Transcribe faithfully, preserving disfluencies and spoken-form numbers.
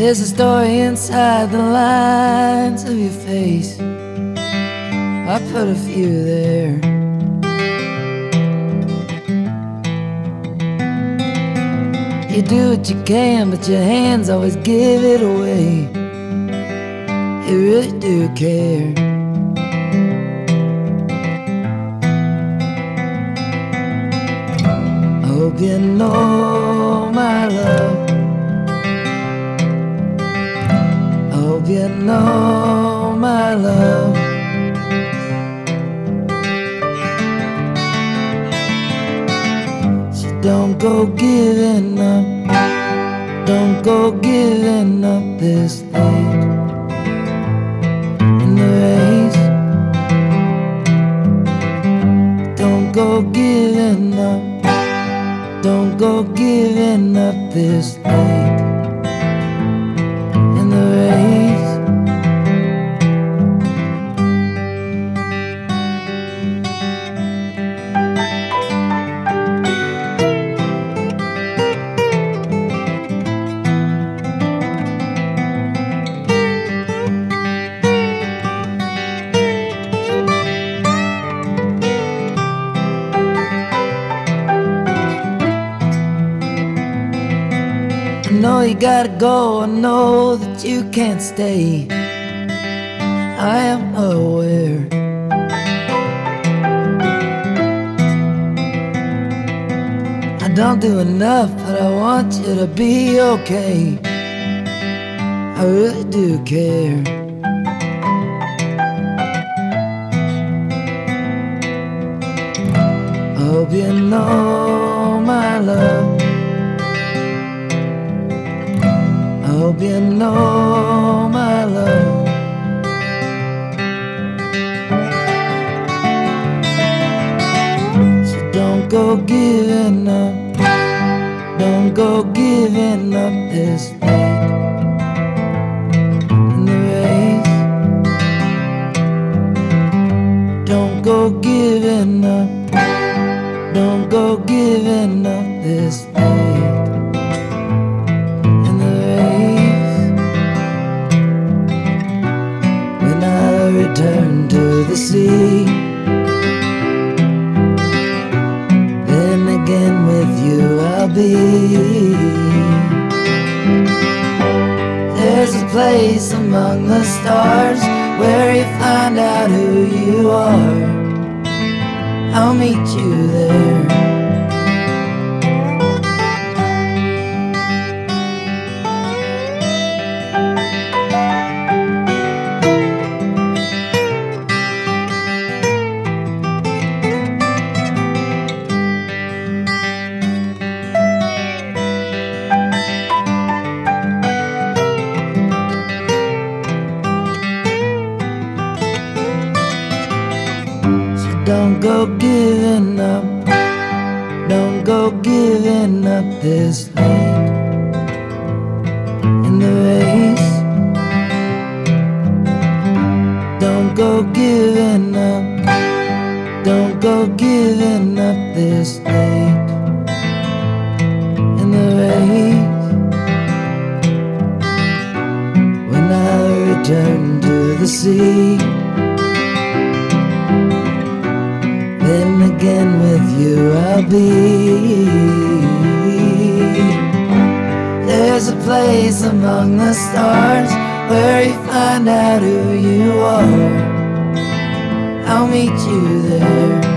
There's a story inside the lines of your face. I put a few there. You do what you can, but your hands always give it away. You really do care. I hope you know my love. I hope you know my love. So don't go giving up. Don't go giving up this late in the race. Don't go giving up. Don't go giving up this late in the race. I know you gotta go, I know that you can't stay. I am aware. I don't do enough, but I want you to be okay. I really do care. I hope you know my love. I hope you know my love. So don't go giving up. Don't go giving up this late in the race. Don't go giving up. Don't go giving up this late. Return to the sea. Then again with you I'll be. There's a place among the stars where you find out who you are. I'll meet you there. Don't go giving up. Don't go giving up this late in the race. Don't go giving up. Don't go giving up this late in the race. When I return to the sea, then again with you I'll be. There's a place among the stars where you find out who you are. I'll meet you there.